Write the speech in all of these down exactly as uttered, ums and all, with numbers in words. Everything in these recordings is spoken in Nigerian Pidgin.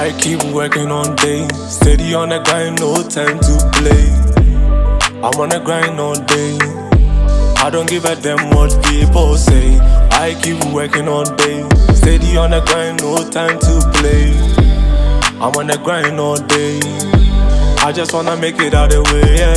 I keep working on day, steady on the grind, no time to play. I'm on the grind all day, I don't give a damn what people say. I keep working all day, steady on the grind, no time to play. I'm on the grind all day, I just wanna make it out the way, yeah,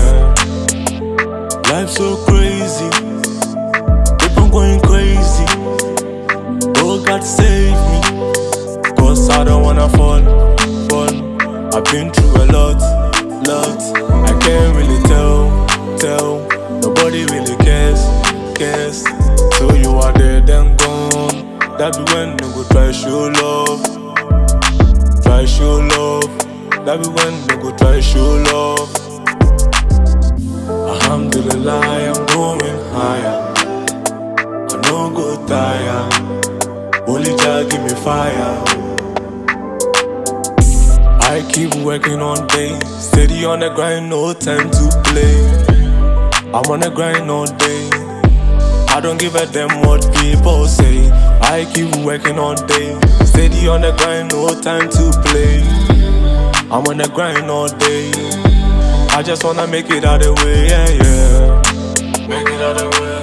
yeah. Life's so crazy, people going crazy. Oh God save me, cause I don't wanna fall, fall. I've been through a lot, lot. I can't really tell, tell. Nobody really cares, cares. So you are dead and gone. That be when you go try show love, try show love. That be when you go try show love. Alhamdulillah, I'm going higher. I no go tire. Only Jah give me fire. I keep working on day, steady on the grind, no time to play. I'm on the grind all day, I don't give a damn what people say. I keep working all day, steady on the grind, no time to play. I'm on the grind all day, I just wanna make it out the way, yeah, yeah. Make it out the way.